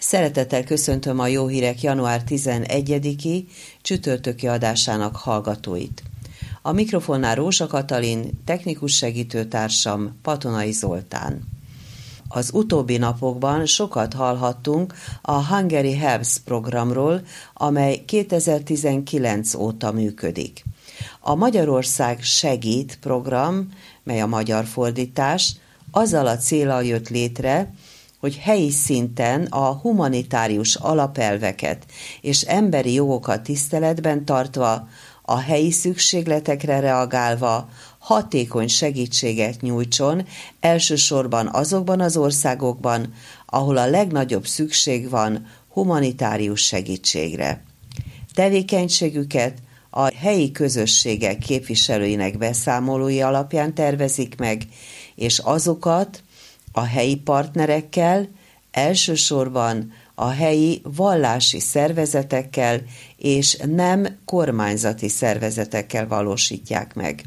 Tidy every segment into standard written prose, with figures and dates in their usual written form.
Szeretettel köszöntöm a Jó Hírek január 11-i csütörtöki adásának hallgatóit. A mikrofonnál Rózsa Katalin, technikus segítőtársam Patonai Zoltán. Az utóbbi napokban sokat hallhattunk a Hungary Helps programról, amely 2019 óta működik. A Magyarország Segít program, mely a magyar fordítás, azzal a céllal jött létre, hogy helyi szinten a humanitárius alapelveket és emberi jogokat tiszteletben tartva, a helyi szükségletekre reagálva, hatékony segítséget nyújtson, elsősorban azokban az országokban, ahol a legnagyobb szükség van humanitárius segítségre. Tevékenységüket a helyi közösségek képviselőinek beszámolói alapján tervezik meg, és azokat a helyi partnerekkel, elsősorban a helyi vallási szervezetekkel és nem kormányzati szervezetekkel valósítják meg.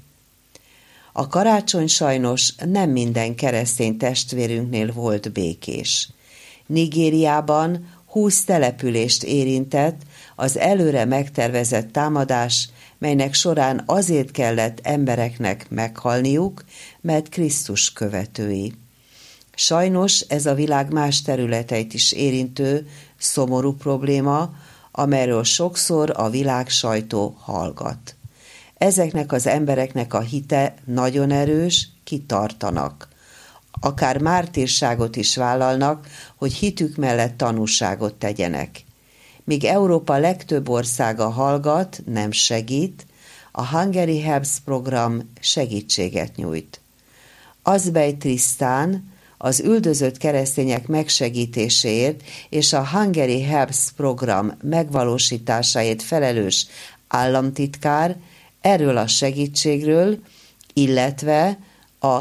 A karácsony sajnos nem minden keresztény testvérünknél volt békés. Nigériában 20 települést érintett az előre megtervezett támadás, melynek során azért kellett embereknek meghalniuk, mert Krisztus követői. Sajnos ez a világ más területeit is érintő, szomorú probléma, amelyről sokszor a világ sajtó hallgat. Ezeknek az embereknek a hite nagyon erős, kitartanak. Akár mártírságot is vállalnak, hogy hitük mellett tanúságot tegyenek. Míg Európa legtöbb országa hallgat, nem segít, a Hungary Helps program segítséget nyújt. Azbej Trisztán, az üldözött keresztények megsegítéséért és a Hungary Helps program megvalósításáért felelős államtitkár erről a segítségről, illetve a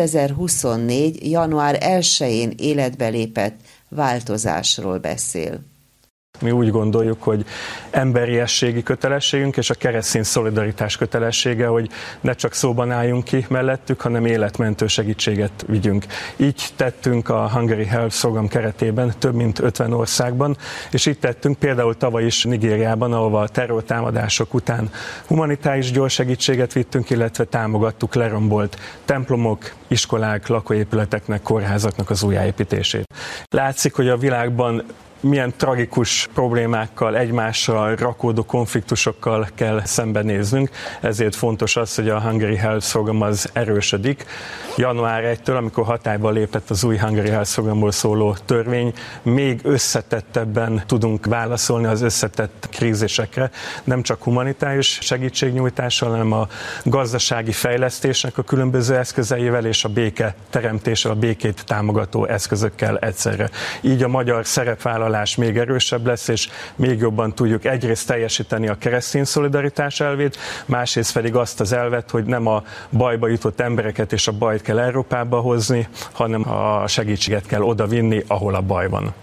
2024. január 1-én életbe lépett változásról beszél. Mi úgy gondoljuk, hogy emberiességi kötelességünk és a keresztény szolidaritás kötelessége, hogy ne csak szóban álljunk ki mellettük, hanem életmentő segítséget vigyünk. Így tettünk a Hungary Helps program keretében több mint 50 országban, és így tettünk például tavaly is Nigériában, ahol a terrortámadások után humanitárius gyors segítséget vittünk, illetve támogattuk lerombolt templomok, iskolák, lakóépületeknek, kórházaknak az újjáépítését. Látszik, hogy a világban milyen tragikus problémákkal, egymással rakódó konfliktusokkal kell szembenéznünk, ezért fontos az, hogy a Hungary Helps program az erősödik. Január 1-től, amikor hatályba lépett az új Hungary Helps programból szóló törvény, még összetettebben tudunk válaszolni az összetett krízisekre, nem csak humanitárius segítségnyújtással, hanem a gazdasági fejlesztésnek a különböző eszközeivel és a béke teremtéssel, a békét támogató eszközökkel egyszerre. Így a magyar szerepvállalás még erősebb lesz, és még jobban tudjuk egyrészt teljesíteni a keresztény szolidaritás elvét, másrészt pedig azt az elvet, hogy nem a bajba jutott embereket és a bajt kell Európába hozni, hanem a segítséget kell odavinni, ahol a baj van.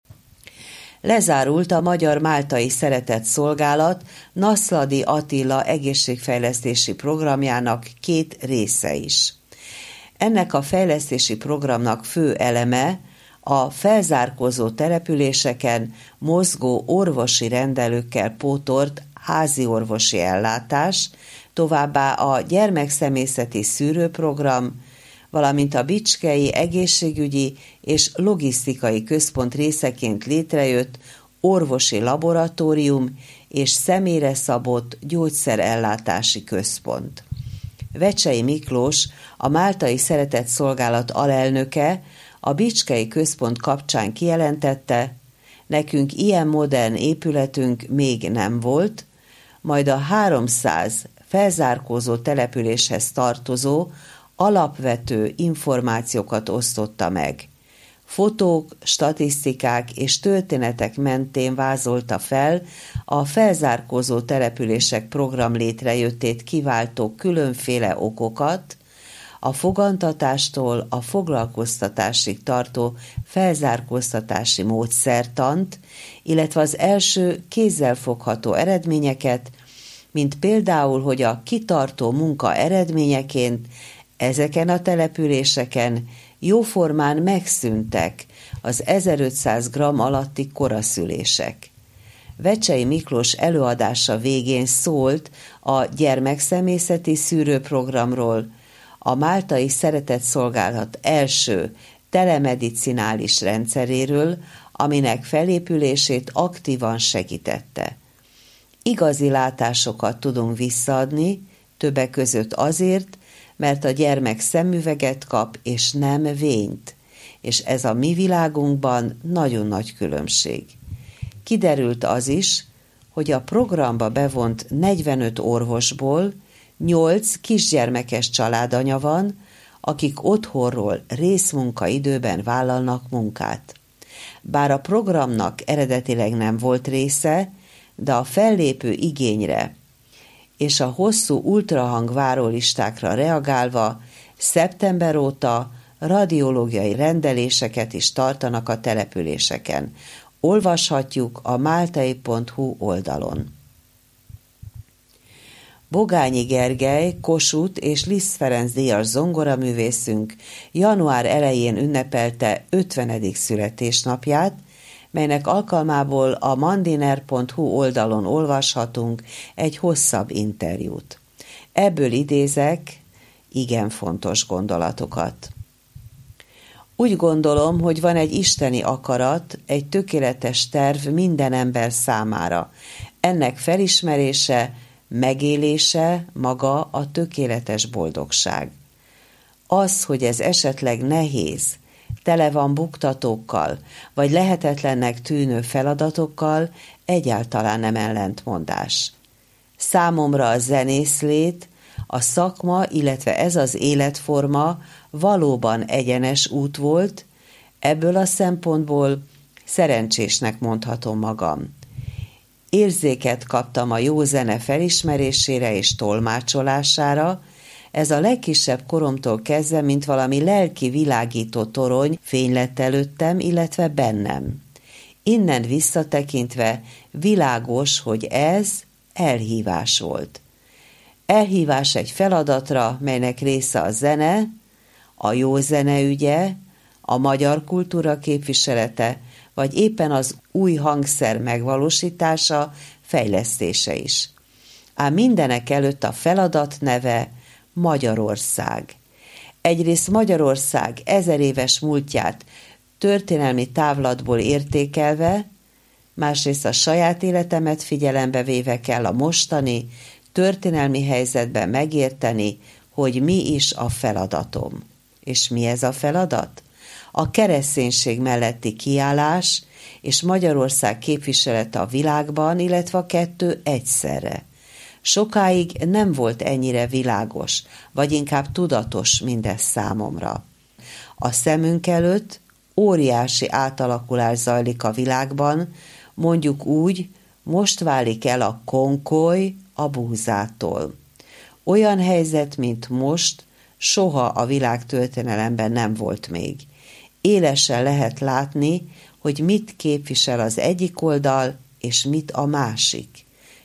Lezárult a Magyar-Máltai Szeretett Szolgálat Naszladi Attila egészségfejlesztési programjának 2 része is. Ennek a fejlesztési programnak fő eleme a felzárkózó településeken mozgó orvosi rendelőkkel pótolt házi orvosi ellátás, továbbá a gyermekszemészeti szűrőprogram, valamint a Bicskei Egészségügyi és Logisztikai Központ részeként létrejött orvosi laboratórium és személyre szabott gyógyszerellátási központ. Vecsei Miklós, a Máltai Szeretett Szolgálat alelnöke, a Bicskei Központ kapcsán kijelentette, nekünk ilyen modern épületünk még nem volt, majd a 300 felzárkózó településhez tartozó alapvető információkat osztotta meg. Fotók, statisztikák és történetek mentén vázolta fel a felzárkózó települések program létrejöttét kiváltó különféle okokat, a fogantatástól a foglalkoztatásig tartó felzárkóztatási módszertant, illetve az első kézzelfogható eredményeket, mint például, hogy a kitartó munka eredményeként ezeken a településeken Jóformán megszűntek az 1500 g alatti koraszülések. Vecsey Miklós előadása végén szólt a gyermekszemészeti szűrőprogramról, a Máltai Szeretetszolgálat első telemedicinális rendszeréről, aminek felépülését aktívan segítette. Igazi látásokat tudunk visszaadni, többek között azért, mert a gyermek szemüveget kap, és nem vényt, és ez a mi világunkban nagyon nagy különbség. Kiderült az is, hogy a programba bevont 45 orvosból 8 kisgyermekes családanya van, akik otthonról részmunkaidőben vállalnak munkát. Bár a programnak eredetileg nem volt része, de a fellépő igényre és a hosszú ultrahang várólistákra reagálva szeptember óta radiológiai rendeléseket is tartanak a településeken. Olvashatjuk a máltai.hu oldalon. Bogányi Gergely, Kossuth és Liszt Ferenc díjas zongoraművészünk január elején ünnepelte 50. születésnapját, melynek alkalmából a mandiner.hu oldalon olvashatunk egy hosszabb interjút. Ebből idézek igen fontos gondolatokat. Úgy gondolom, hogy van egy isteni akarat, egy tökéletes terv minden ember számára. Ennek felismerése, megélése maga a tökéletes boldogság. Az, hogy ez esetleg nehéz, tele van buktatókkal, vagy lehetetlennek tűnő feladatokkal, egyáltalán nem ellentmondás. Számomra a zenészlét, a szakma, illetve ez az életforma valóban egyenes út volt, ebből a szempontból szerencsésnek mondhatom magam. Érzéket kaptam a jó zene felismerésére és tolmácsolására, ez a legkisebb koromtól kezdve, mint valami lelki világító torony fény lett előttem, illetve bennem. Innen visszatekintve világos, hogy ez elhívás volt. Elhívás egy feladatra, melynek része a zene, a jó zene ügye, a magyar kultúra képviselete, vagy éppen az új hangszer megvalósítása, fejlesztése is. Ám mindenek előtt a feladat neve Magyarország. Egyrészt Magyarország 1000 éves múltját történelmi távlatból értékelve, másrészt a saját életemet figyelembe véve kell a mostani történelmi helyzetben megérteni, hogy mi is a feladatom. És mi ez a feladat? A kereszténység melletti kiállás és Magyarország képviselete a világban, illetve a kettő egyszerre. Sokáig nem volt ennyire világos, vagy inkább tudatos mindez számomra. A szemünk előtt óriási átalakulás zajlik a világban, mondjuk úgy, most válik el a konkoly a búzától. Olyan helyzet, mint most, soha a világtörténelemben nem volt még. Élesen lehet látni, hogy mit képvisel az egyik oldal, és mit a másik.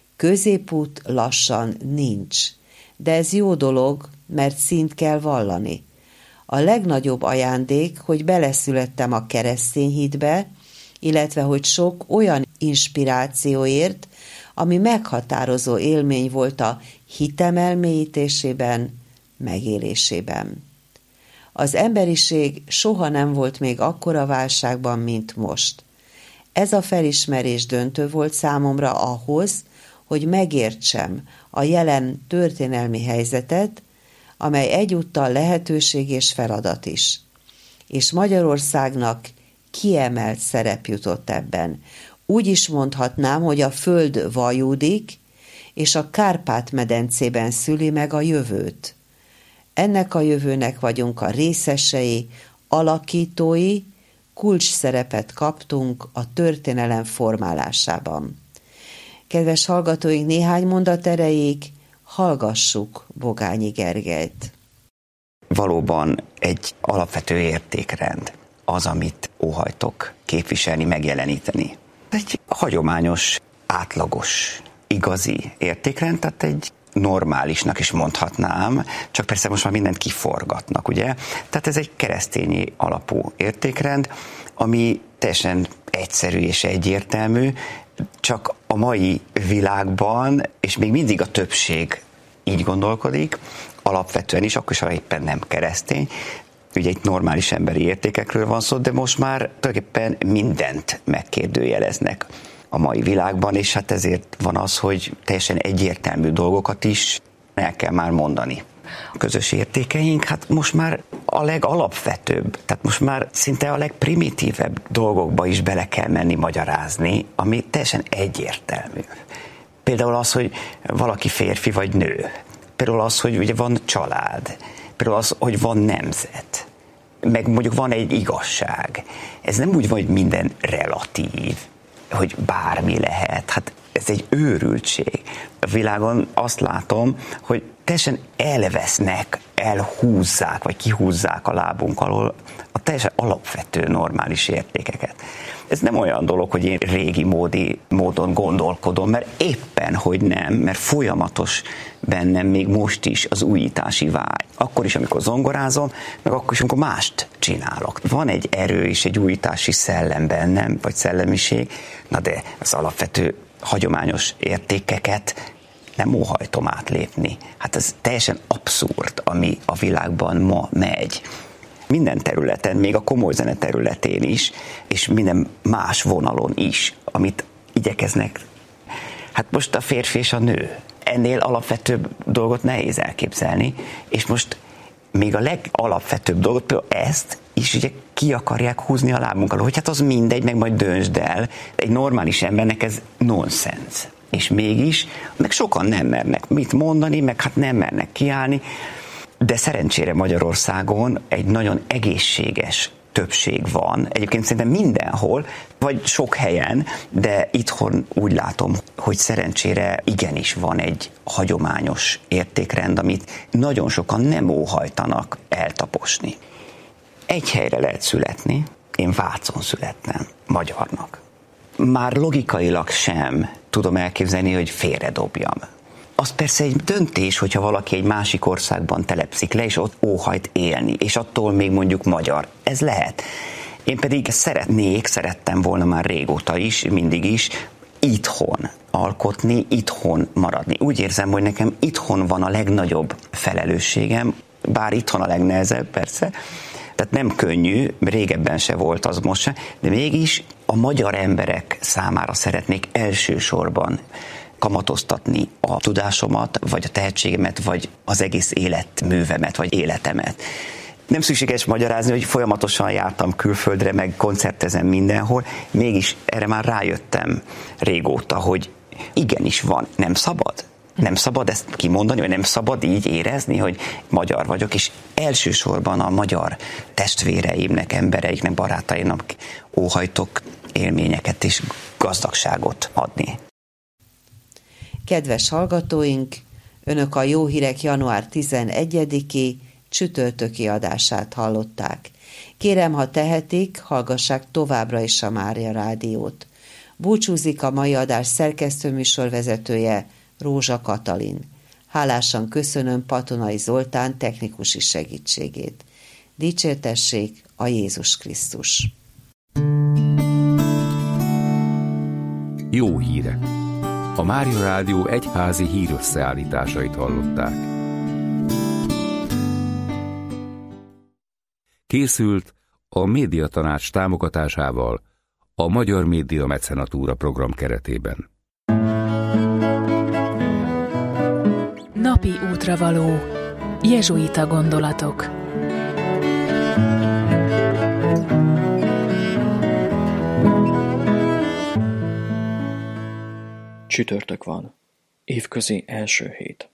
Középút lassan nincs, de ez jó dolog, mert színt kell vallani. A legnagyobb ajándék, hogy beleszülettem a keresztény hitbe, illetve hogy sok olyan inspirációért, ami meghatározó élmény volt a hitem elmélyítésében, megélésében. Az emberiség soha nem volt még akkora válságban, mint most. Ez a felismerés döntő volt számomra ahhoz, hogy megértsem a jelen történelmi helyzetet, amely egyúttal lehetőség és feladat is. És Magyarországnak kiemelt szerep jutott ebben. Úgy is mondhatnám, hogy a föld vajúdik, és a Kárpát-medencében szüli meg a jövőt. Ennek a jövőnek vagyunk a részesei, alakítói, kulcs szerepet kaptunk a történelem formálásában. Kedves hallgatóink, néhány mondat erejéig hallgassuk Bogányi Gergelyt. Valóban egy alapvető értékrend az, amit óhajtok képviselni, megjeleníteni. Egy hagyományos, átlagos, igazi értékrend, tehát egy normálisnak is mondhatnám, csak persze most már mindent kiforgatnak, ugye? Tehát ez egy keresztényi alapú értékrend, ami teljesen egyszerű és egyértelmű, csak a mai világban, és még mindig a többség így gondolkodik, alapvetően is, akkor is, ha éppen nem keresztény, ugye itt normális emberi értékekről van szó, de most már tulajdonképpen mindent megkérdőjeleznek a mai világban, és hát ezért van az, hogy teljesen egyértelmű dolgokat is el kell már mondani. A közös értékeink, hát most már a legalapvetőbb, tehát most már szinte a legprimitívebb dolgokba is bele kell menni magyarázni, ami teljesen egyértelmű. Például az, hogy valaki férfi vagy nő. Például az, hogy ugye van család. Például az, hogy van nemzet. Meg mondjuk van egy igazság. Ez nem úgy van, hogy minden relatív, hogy bármi lehet. Hát ez egy őrültség. A világon azt látom, hogy teljesen elvesznek, elhúzzák, vagy kihúzzák a lábunk alól a teljesen alapvető normális értékeket. Ez nem olyan dolog, hogy én régi módon gondolkodom, mert éppen, hogy nem, mert folyamatos bennem még most is az újítási vágy. Akkor is, amikor zongorázom, meg akkor is, amikor mást csinálok. Van egy erő és egy újítási szellem bennem, vagy szellemiség, na de az alapvető hagyományos értékeket nem óhajtom átlépni. Hát ez teljesen abszurd, ami a világban ma megy. Minden területen, még a komoly zene területén is, és minden más vonalon is, amit igyekeznek. Hát most a férfi és a nő. Ennél alapvetőbb dolgot nehéz elképzelni, és most még a legalapvetőbb dolgot, például ezt is ugye ki akarják húzni a lábunk alól, hogy hát az mindegy, meg majd döntsd el. Egy normális embernek ez nonsens. És mégis, meg sokan nem mernek mit mondani, meg hát nem mernek kiállni, de szerencsére Magyarországon egy nagyon egészséges többség van. Egyébként szerintem mindenhol, vagy sok helyen, de itthon úgy látom, hogy szerencsére igenis van egy hagyományos értékrend, amit nagyon sokan nem óhajtanak eltaposni. Egy helyre lehet születni, én Vácon születtem, magyarnak. Már logikailag sem tudom elképzelni, hogy félredobjam. Az persze egy döntés, hogyha valaki egy másik országban telepszik le, és ott óhajt élni, és attól még mondjuk magyar. Ez lehet. Én pedig szerettem volna már régóta is, mindig is, itthon alkotni, itthon maradni. Úgy érzem, hogy nekem itthon van a legnagyobb felelősségem, bár itthon a legnehezebb, persze. Tehát nem könnyű, régebben se volt az most se, de mégis a magyar emberek számára szeretnék elsősorban kamatoztatni a tudásomat, vagy a tehetségemet, vagy az egész életművemet, vagy életemet. Nem szükséges magyarázni, hogy folyamatosan jártam külföldre, meg koncertezem mindenhol, mégis erre már rájöttem régóta, hogy igenis van, nem szabad. Nem szabad ezt kimondani, vagy nem szabad így érezni, hogy magyar vagyok, és elsősorban a magyar testvéreimnek, embereiknek, barátaimnak óhajtok élményeket és gazdagságot adni. Kedves hallgatóink, Önök a Jó Hírek január 11-i csütörtöki adását hallották. Kérem, ha tehetik, hallgassák továbbra is a Mária Rádiót. Búcsúzik a mai adás szerkesztőműsorvezetője, Rózsa Katalin. Hálásan köszönöm Patonai Zoltán technikusi segítségét. Dicsértessék a Jézus Krisztus! Jó hírek! A Mária Rádió egyházi hírösszeállításait hallották. Készült a Médiatanács támogatásával a Magyar Média Mecenatúra program keretében. Napi útravaló. Jezsuita gondolatok. Csütörtök van. Évközi első hét.